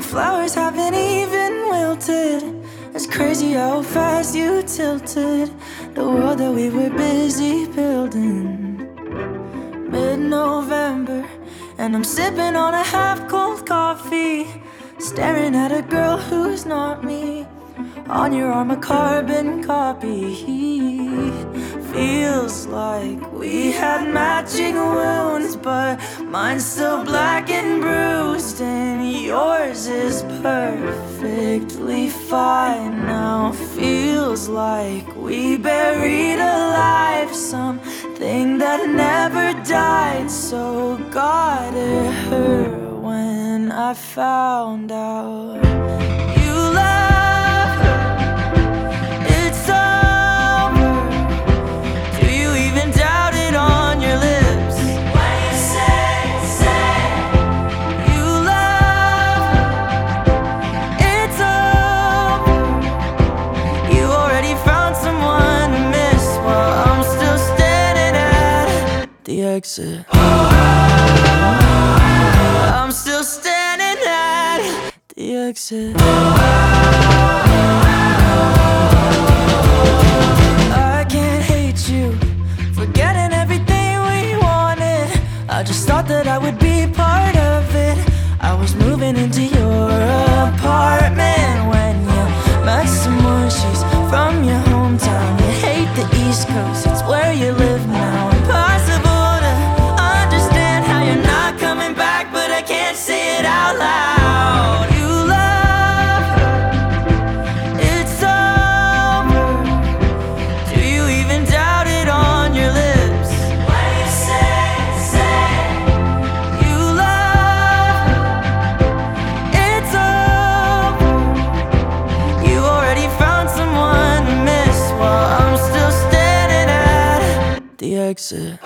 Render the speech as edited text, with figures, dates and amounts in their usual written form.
flowers haven't even wilted. It's crazy how fast you tilted the world that we were busy building. Mid-November, and I'm sipping on a half-cold coffee, staring at a girl who's not me. On your arm a carbon copy. Feels like we had matching wounds, but mine's still black and bruised, and yours is perfectly fine now. Feels like we buried alive something that never died. So God, it hurt when I found out you love her. It's over. Do you even doubt it on your lips? When you say you love her, it's over. You already found someone to miss, while I'm still standing at the exit. I'm still standing at the exit. I can't hate you for getting everything we wanted. I just thought that I would be part of it. I was moving into your apartment when you met someone. She's from your hometown. You hate the East Coast, it's where you live now. Impossible to understand how you're not coming back, but I can't say it out loud. You love her, it's over. Do you even doubt it on your lips? When you say you love her, it's over. You already found someone to miss, while I'm still standing at the exit.